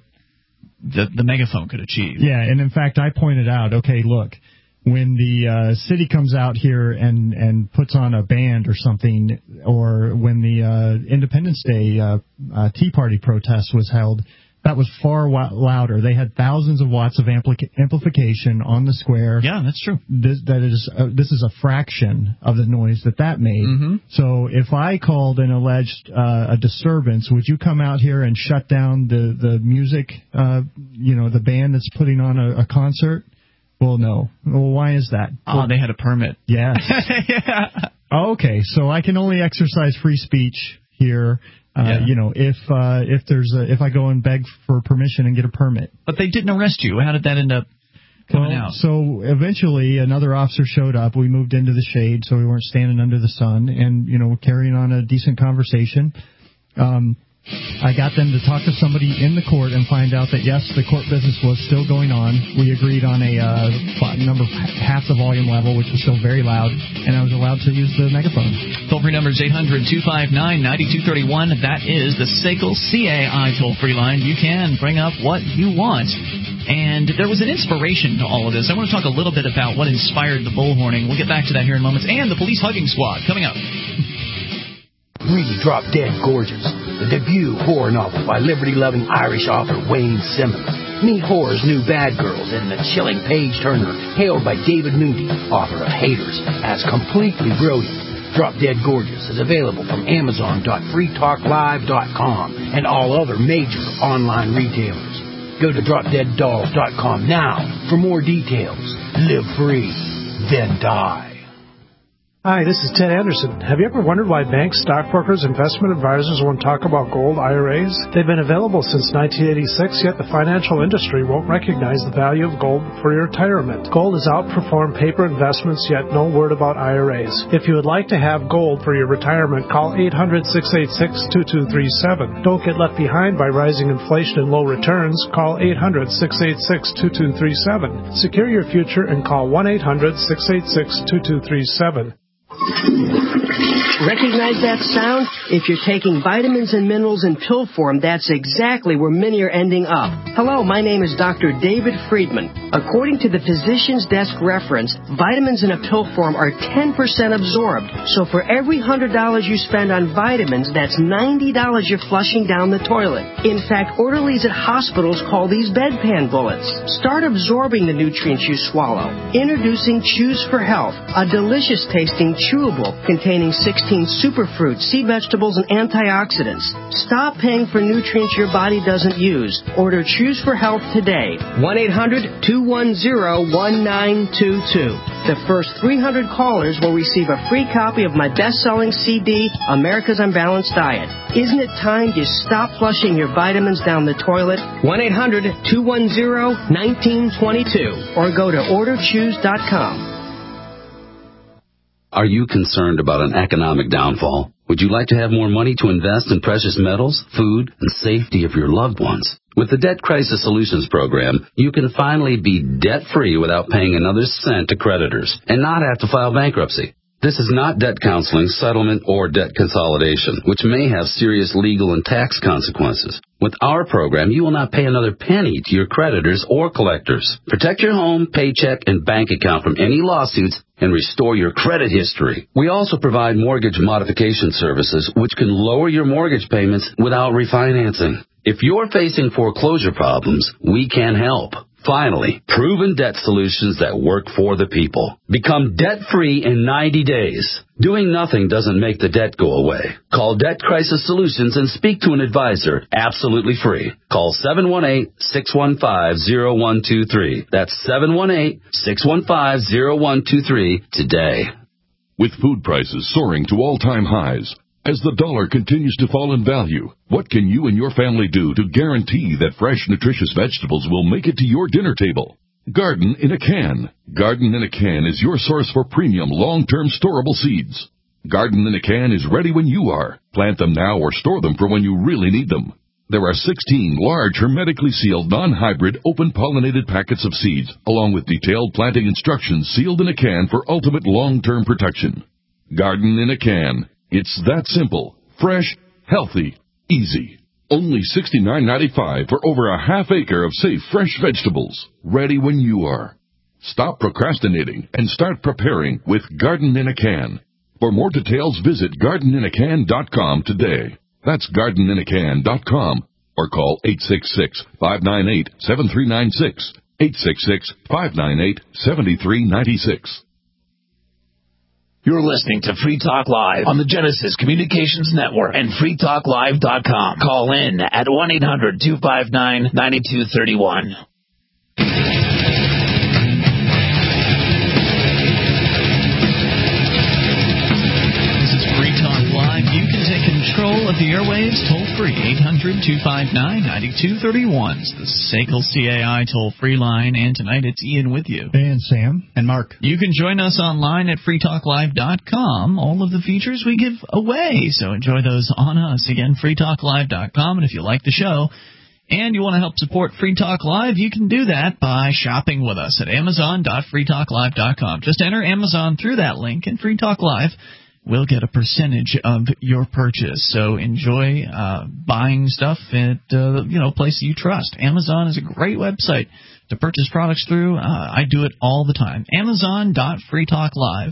the the megaphone could achieve. Yeah, and in fact, I pointed out, okay, look, when the uh, city comes out here and, and puts on a band or something, or when the uh, Independence Day uh, uh, Tea Party protest was held, that was far wa- louder. They had thousands of watts of ampli- amplification on the square. Yeah, that's true. This, that is, uh, this is a fraction of the noise that that made. Mm-hmm. So if I called and alleged uh, a disturbance, would you come out here and shut down the, the music, uh, you know, the band that's putting on a, a concert? Well, no. Well, why is that? Oh, well, they had a permit. Yeah. yeah. Oh, okay, so I can only exercise free speech here. Uh, Yeah. You know, if uh, if there's a, if I go and beg for permission and get a permit. But they didn't arrest you. How did that end up coming well, out? So eventually another officer showed up. We moved into the shade so we weren't standing under the sun and, you know, carrying on a decent conversation. Um, I got them to talk to somebody in the court and find out that, yes, the court business was still going on. We agreed on a uh, number half the volume level, which was still very loud, and I was allowed to use the megaphone. Toll-free number is eight hundred, two five nine, nine two three one. That is the S A C L C A I toll-free line. You can bring up what you want. And there was an inspiration to all of this. I want to talk a little bit about what inspired the bullhorning. We'll get back to that here in moments. And the police hugging squad coming up. Really Drop Dead Gorgeous, the debut horror novel by liberty-loving Irish author Wayne Simmons. Meet horror's new bad girls in the chilling page-turner hailed by David Moody, author of Haters, as completely brilliant. Drop Dead Gorgeous is available from Amazon dot free talk live dot com and all other major online retailers. Go to drop dead dolls dot com now for more details. Live free, then die. Hi, this is Ted Anderson. Have you ever wondered why banks, stockbrokers, investment advisors won't talk about gold I R As? They've been available since nineteen eighty-six, yet the financial industry won't recognize the value of gold for your retirement. Gold has outperformed paper investments, yet no word about I R As. If you would like to have gold for your retirement, call eight hundred, six eight six, two two three seven. Don't get left behind by rising inflation and low returns. Call eight hundred, six eight six, two two three seven. Secure your future and call one eight hundred, six eight six, two two three seven. Recognize that sound? If you're taking vitamins and minerals in pill form, that's exactly where many are ending up. Hello, my name is Doctor David Friedman. According to the Physician's Desk reference, vitamins in a pill form are ten percent absorbed. So for every one hundred dollars you spend on vitamins, that's ninety dollars you're flushing down the toilet. In fact, orderlies at hospitals call these bedpan bullets. Start absorbing the nutrients you swallow. Introducing Choose for Health, a delicious tasting chew chewable, containing sixteen superfruits, sea vegetables, and antioxidants. Stop paying for nutrients your body doesn't use. Order Choose for Health today. one eight hundred two one zero one nine two two. The first three hundred callers will receive a free copy of my best-selling C D, America's Unbalanced Diet. Isn't it time you stop flushing your vitamins down the toilet? one eight hundred two one zero one nine two two or go to order choose dot com. Are you concerned about an economic downfall? Would you like to have more money to invest in precious metals, food, and safety of your loved ones? With the Debt Crisis Solutions Program, you can finally be debt-free without paying another cent to creditors and not have to file bankruptcy. This is not debt counseling, settlement, or debt consolidation, which may have serious legal and tax consequences. With our program, you will not pay another penny to your creditors or collectors. Protect your home, paycheck, and bank account from any lawsuits and restore your credit history. We also provide mortgage modification services, which can lower your mortgage payments without refinancing. If you're facing foreclosure problems, we can help. Finally, proven debt solutions that work for the people. Become debt-free in ninety days. Doing nothing doesn't make the debt go away. Call Debt Crisis Solutions and speak to an advisor absolutely free. Call seven one eight, six one five, zero one two three. That's seven one eight, six one five, zero one two three today. With food prices soaring to all-time highs, as the dollar continues to fall in value, what can you and your family do to guarantee that fresh, nutritious vegetables will make it to your dinner table? Garden in a Can. Garden in a Can is your source for premium, long-term storable seeds. Garden in a Can is ready when you are. Plant them now or store them for when you really need them. There are sixteen large, hermetically sealed, non-hybrid, open-pollinated packets of seeds, along with detailed planting instructions sealed in a can for ultimate long-term protection. Garden in a Can. It's that simple, fresh, healthy, easy. Only sixty-nine ninety-five for over a half acre of safe, fresh vegetables, ready when you are. Stop procrastinating and start preparing with Garden in a Can. For more details, visit garden in a can dot com today. That's garden in a can dot com or call eight six six, five nine eight, seven three nine six, eight six six, five nine eight, seven three nine six. You're listening to Free Talk Live on the Genesis Communications Network and free talk live dot com. Call in at one eight hundred two five nine nine two three one. This is Free Talk Live. You can take control of the airwaves toll-free, eight hundred two five nine nine two three one. It's the S A C L C A I toll-free line, and tonight it's Ian with you. And Sam. And Mark. You can join us online at free talk live dot com. All of the features we give away, so enjoy those on us. Again, free talk live dot com, and if you like the show and you want to help support Free Talk Live, you can do that by shopping with us at amazon dot free talk live dot com. Just enter Amazon through that link, and Free Talk Live will get a percentage of your purchase. So enjoy uh, buying stuff at uh, you know, a place you trust. Amazon is a great website to purchase products through. Uh, I do it all the time. amazon dot free talk live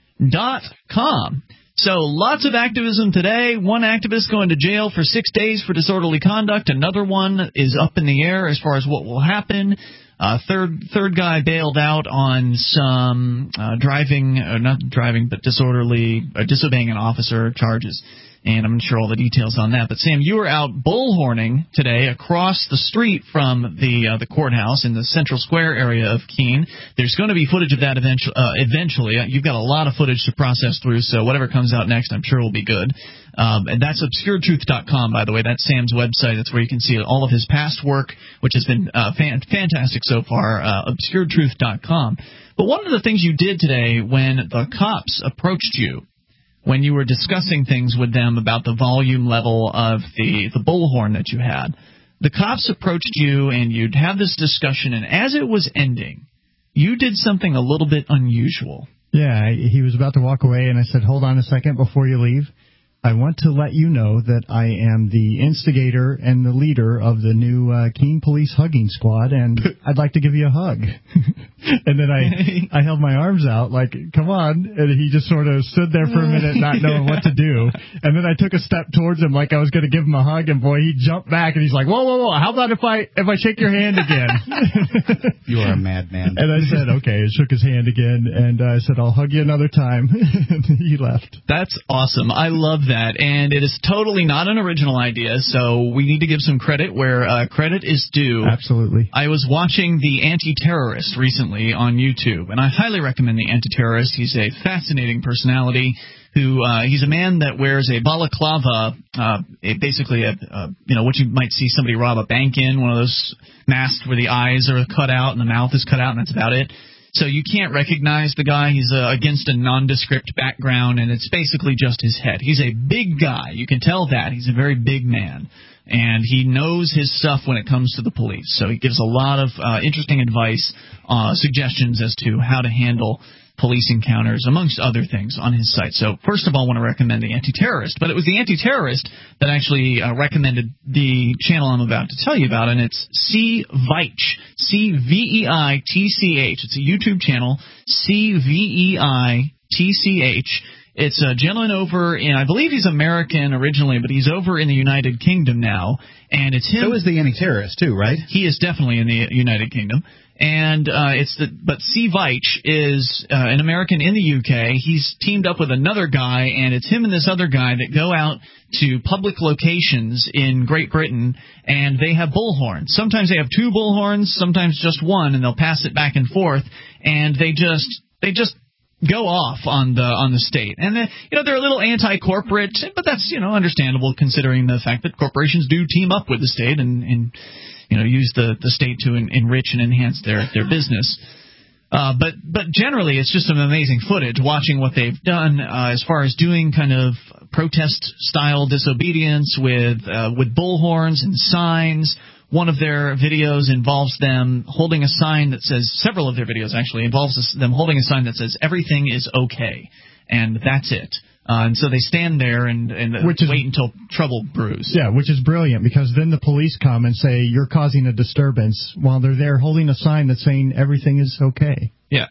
dot com. So lots of activism today. One activist going to jail for six days for disorderly conduct. Another one is up in the air as far as what will happen. Uh, third third guy bailed out on some uh, driving, uh, not driving, but disorderly, uh, disobeying an officer charges. And I'm not sure all the details on that. But, Sam, you were out bullhorning today across the street from the uh, the courthouse in the Central Square area of Keene. There's going to be footage of that eventually. Uh, eventually. You've got a lot of footage to process through, so whatever comes out next I'm sure will be good. Um, and that's obscure truth dot com, by the way. That's Sam's website. That's where you can see all of his past work, which has been uh, fan- fantastic so far, uh, obscure truth dot com. But one of the things you did today when the cops approached you, when you were discussing things with them about the volume level of the, the bullhorn that you had, the cops approached you and you'd have this discussion, and as it was ending, you did something a little bit unusual. Yeah, he was about to walk away, and I said, hold on a second before you leave. I want to let you know that I am the instigator and the leader of the new uh, Keene Police Hugging Squad, and I'd like to give you a hug. And then I I held my arms out like, come on. And he just sort of stood there for a minute not knowing what to do. And then I took a step towards him like I was going to give him a hug. And, boy, he jumped back. And he's like, whoa, whoa, whoa. How about if I if I shake your hand again? You are a madman. And I said, okay. I shook his hand again. And uh, I said, I'll hug you another time. And he left. That's awesome. I love that. And it is totally not an original idea. So we need to give some credit where uh, credit is due. Absolutely. I was watching The Anti-Terrorist recently on YouTube, and I highly recommend The Anti-Terrorist. He's a fascinating personality who uh, he's a man that wears a balaclava, uh, a, basically a, a you know what you might see somebody rob a bank in, one of those masks where the eyes are cut out and the mouth is cut out, and that's about it. So you can't recognize the guy. He's uh, against a nondescript background, and it's basically just his head. He's a big guy. You can tell that. He's a very big man. And he knows his stuff when it comes to the police. So he gives a lot of uh, interesting advice, uh, suggestions as to how to handle police encounters, amongst other things, on his site. So first of all, I want to recommend The Anti-Terrorist. But it was The Anti-Terrorist that actually uh, recommended the channel I'm about to tell you about, and it's C Veitch, C V E I T C H. It's a YouTube channel, C V E I T C H. It's a gentleman over in, I believe he's American originally, but he's over in the United Kingdom now. And it's him. So is the Anti-Terrorist, too, right? He is definitely in the United Kingdom. And uh, it's the but C Veitch is uh, an American in the U K. He's teamed up with another guy, and it's him and this other guy that go out to public locations in Great Britain, and they have bullhorns. Sometimes they have two bullhorns, sometimes just one, and they'll pass it back and forth. And they just they just go off on the on the state. And then, you know, they're a little anti-corporate, but that's, you know, understandable considering the fact that corporations do team up with the state and, and you know, use the, the state to en- enrich and enhance their, their business. Uh, but but generally, it's just some amazing footage watching what they've done uh, as far as doing kind of protest-style disobedience with uh, with bullhorns and signs. One of their videos involves them holding a sign that says, several of their videos actually, involves them holding a sign that says, everything is okay, and that's it. Uh, and so they stand there and, and which wait is, until trouble brews. Yeah, which is brilliant, because then the police come and say, you're causing a disturbance, while they're there holding a sign that's saying, everything is okay. Yeah.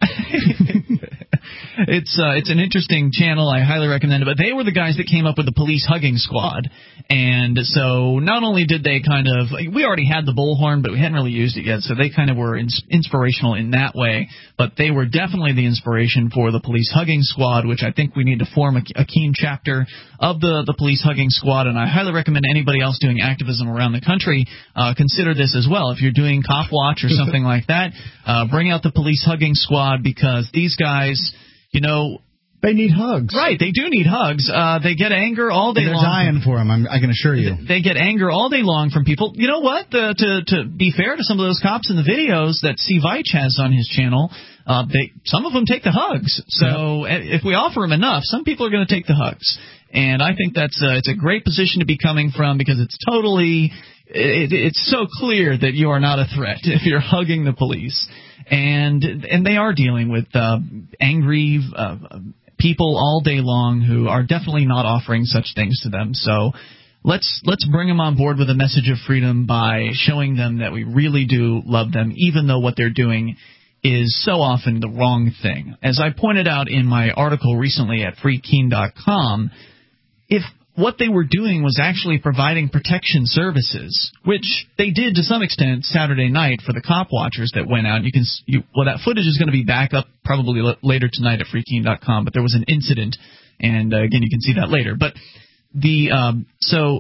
It's uh, it's an interesting channel. I highly recommend it. But they were the guys that came up with the police hugging squad. And so not only did they kind of – we already had the bullhorn, but we hadn't really used it yet. So they kind of were ins- inspirational in that way. But they were definitely the inspiration for the police hugging squad, which I think we need to form a, a keen chapter of the, the police hugging squad. And I highly recommend anybody else doing activism around the country uh, consider this as well. If you're doing Cop Watch or something like that, uh, bring out the police hugging squad, because these guys – you know, they need hugs. Right, they do need hugs. Uh, they get anger all day They're long. They're dying for them, I'm, I can assure you. They get anger all day long from people. You know what? The, to to be fair to some of those cops in the videos that C Veitch has on his channel, uh, they some of them take the hugs. So yeah. If we offer them enough, some people are going to take the hugs. And I think that's uh, it's a great position to be coming from, because it's totally it, it's so clear that you are not a threat if you're hugging the police. And and they are dealing with uh, angry uh, people all day long who are definitely not offering such things to them. So let's let's bring them on board with a message of freedom by showing them that we really do love them, even though what they're doing is so often the wrong thing. As I pointed out in my article recently at free keen dot com, if what they were doing was actually providing protection services, which they did to some extent Saturday night for the cop watchers that went out. You can, you, well, that footage is going to be back up probably l- later tonight at free keen dot com, but there was an incident, and uh, again, you can see that later. But the um, so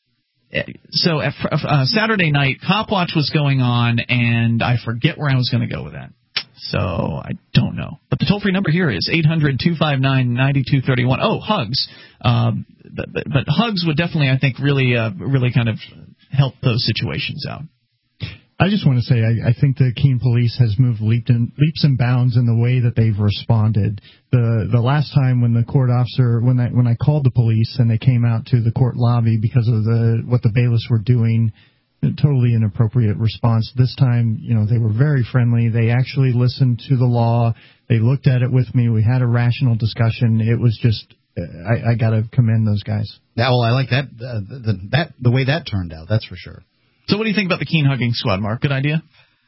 so at, uh, Saturday night, Cop Watch was going on, and I forget where I was going to go with that. So I don't know. But the toll-free number here is eight hundred two five nine nine two three one. Oh, hugs. Um, but, but, but hugs would definitely, I think, really uh, really kind of help those situations out. I just want to say I, I think the Keene Police has moved leap in, leaps and bounds in the way that they've responded. The the last time when the court officer, when I, when I called the police and they came out to the court lobby because of the what the bailiffs were doing, totally inappropriate response. This time, you know, they were very friendly. They actually listened to the law. They looked at it with me. We had a rational discussion. It was just, I, I got to commend those guys. Yeah, well, I like that, uh, the, that the way that turned out. That's for sure. So what do you think about the Keene Hugging Squad, Mark? Good idea?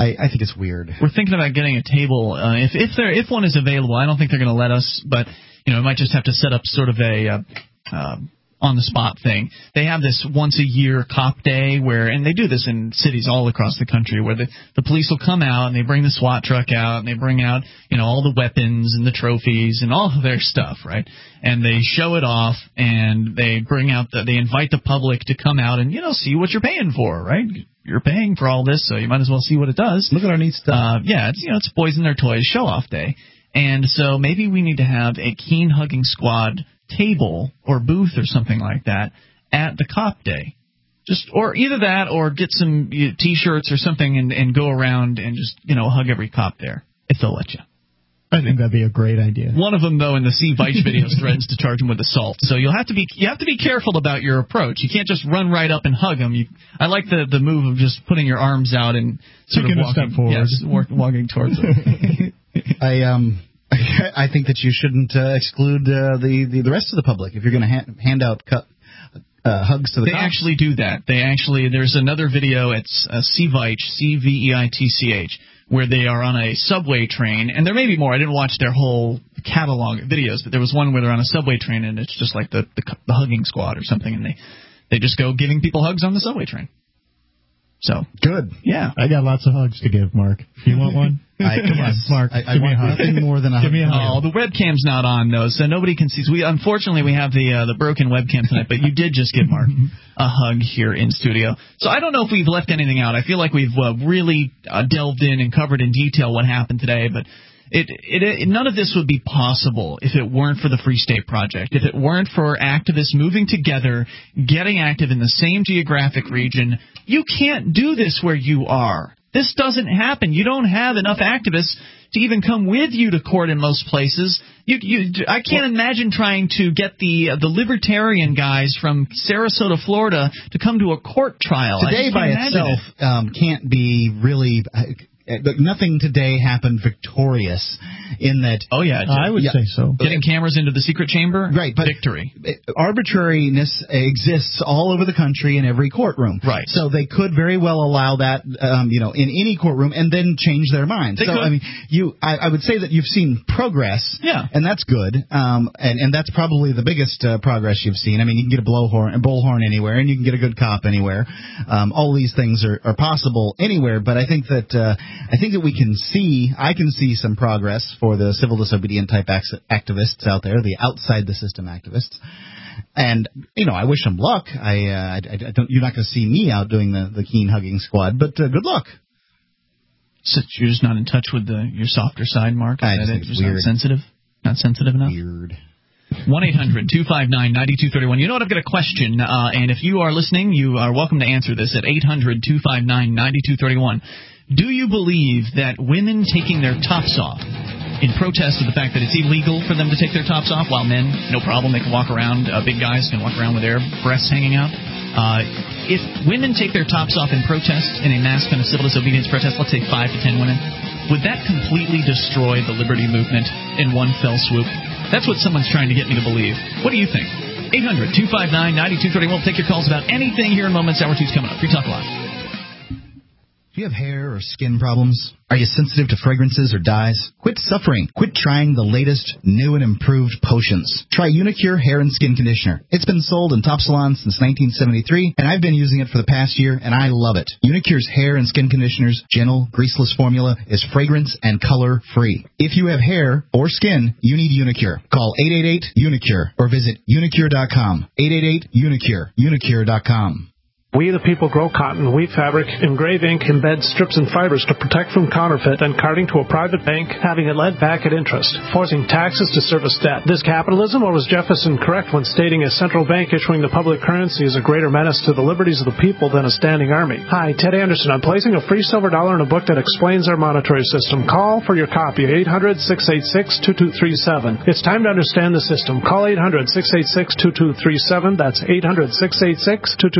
I, I think it's weird. We're thinking about getting a table. Uh, if if there if one is available, I don't think they're going to let us, but you know, we might just have to set up sort of a uh, uh, on-the-spot thing. They have this once-a-year cop day where, and they do this in cities all across the country, where the, the police will come out and they bring the SWAT truck out and they bring out, you know, all the weapons and the trophies and all of their stuff, right? And they show it off and they bring out the, they invite the public to come out and, you know, see what you're paying for, right? You're paying for all this, so you might as well see what it does. Look at our neat stuff. Uh, yeah, it's, you know, it's Boys and Their Toys show-off day. And so maybe we need to have a Keen Hugging Squad table or booth or something like that at the cop day. Just or either that or get some you know, T-shirts or something and, and go around and just, you know, hug every cop there if they'll let you. I think that'd be a great idea. One of them, though, in the C. Veitch videos threatens to charge him with assault. So you'll have to be you have to be careful about your approach. You can't just run right up and hug him. You, I like the the move of just putting your arms out and sort Taking of walking, a step forward. Yeah, just walk, walking towards him. I um. I think that you shouldn't uh, exclude uh, the, the the rest of the public if you're going to ha- hand out cu- uh, hugs to the They cops. actually do that. They actually there's another video. It's uh, C. Veitch, C V E I T C H, where they are on a subway train, and there may be more. I didn't watch their whole catalog of videos, but there was one where they're on a subway train, and it's just like the the, the hugging squad or something, and they they just go giving people hugs on the subway train. So good. Yeah, I got lots of hugs to give, Mark. You want one? I, Come on, Mark. I, I give me a want hug. nothing more than a give hug. me a hug. Oh, the webcam's not on though, so nobody can see. So we unfortunately we have the uh, the broken webcam tonight, but you did just give Mark a hug here in studio. So I don't know if we've left anything out. I feel like we've uh, really uh, delved in and covered in detail what happened today, but. It, it, it, none of this would be possible if it weren't for the Free State Project, if it weren't for activists moving together, getting active in the same geographic region. You can't do this where you are. This doesn't happen. You don't have enough activists to even come with you to court in most places. You, you, I can't imagine trying to get the uh, the libertarian guys from Sarasota, Florida, to come to a court trial. Today by itself it. um, can't be really. Uh, Nothing today happened victorious in that. Oh, yeah. I would yeah, say so. Getting cameras into the secret chamber? Right. But victory. Arbitrariness exists all over the country in every courtroom. Right. So they could very well allow that, um, you know, in any courtroom and then change their mind. They so, could. I mean, you, I, I would say that you've seen progress. Yeah. And that's good. Um, and, and that's probably the biggest uh, progress you've seen. I mean, you can get a blowhorn, a bullhorn anywhere, and you can get a good cop anywhere. Um, all these things are, are possible anywhere, but I think that, uh, I think that we can see, I can see some progress for the civil disobedient type activists out there, the outside the system activists. And, you know, I wish them luck. I, uh, I, I don't, you're not going to see me out doing the, the Keen Hugging Squad, but uh, good luck. So you're just not in touch with the, your softer side, Mark? Is I that just it? think it's Just weird. not sensitive? Not sensitive enough? Weird. one eight hundred two five nine nine two three one. You know what? I've got a question, uh, and if you are listening, you are welcome to answer this at eight hundred two five nine nine two three one. Do you believe that women taking their tops off in protest of the fact that it's illegal for them to take their tops off, while men, no problem, they can walk around, uh, big guys can walk around with their breasts hanging out? Uh, if women take their tops off in protest, in a mass kind of civil disobedience protest, let's say five to ten women, would that completely destroy the liberty movement in one fell swoop? That's what someone's trying to get me to believe. What do you think? eight hundred two five nine nine two three one. We'll take your calls about anything here in moments. Hour two's coming up. Free Talk Live. Do you have hair or skin problems? Are you sensitive to fragrances or dyes? Quit suffering. Quit trying the latest, new and improved potions. Try Unicure Hair and Skin Conditioner. It's been sold in top salons since nineteen seventy-three, and I've been using it for the past year, and I love it. Unicure's hair and skin conditioner's gentle, greaseless formula is fragrance and color-free. If you have hair or skin, you need Unicure. Call eight eight eight Unicure or visit unicure dot com. eight eight eight Unicure. unicure dot com. We the people grow cotton, weave fabric, engrave ink, embed strips and fibers to protect from counterfeit, then carting to a private bank, having it lent back at interest, forcing taxes to service debt. This capitalism, or was Jefferson correct when stating a central bank issuing the public currency is a greater menace to the liberties of the people than a standing army? Hi, Ted Anderson. I'm placing a free silver dollar in a book that explains our monetary system. Call for your copy, eight hundred six eight six two two three seven. It's time to understand the system. Call eight hundred six eight six two two three seven. That's eight hundred six eight six two two three seven.